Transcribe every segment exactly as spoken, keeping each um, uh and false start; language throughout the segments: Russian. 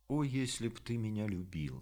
О, если б ты меня любила,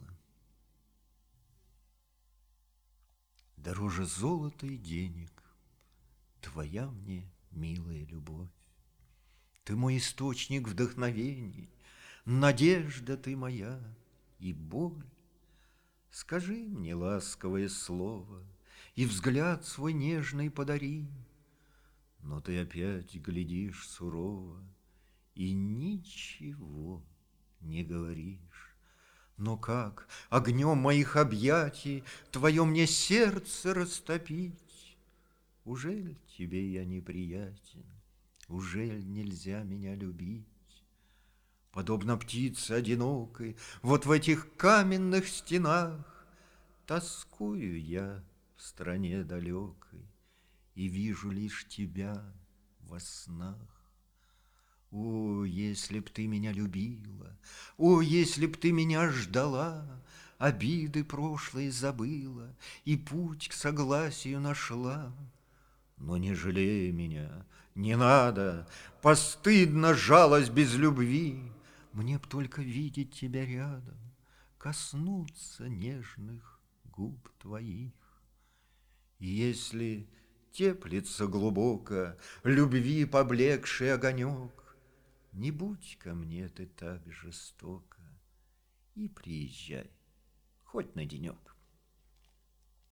дороже золота и денег, твоя мне милая любовь. Ты мой источник вдохновений, надежда ты моя и боль. Скажи мне ласковое слово и взгляд свой нежный подари, но ты опять глядишь сурово и ничего не говоришь. Но как огнем моих объятий твое мне сердце растопить? Ужель тебе я неприятен? Ужель нельзя меня любить? Подобно птице одинокой, вот в этих каменных стенах тоскую я в стране далекой и вижу лишь тебя во снах. О, если б ты меня любила, о, если б ты меня ждала, обиды прошлые забыла и путь к согласию нашла. Но не жалей меня, не надо, постыдно жалость без любви. Мне б только видеть тебя рядом, коснуться нежных губ твоих. И если теплится глубоко любви поблекший огонек, не будь ко мне ты так жестока и приезжай хоть на денек.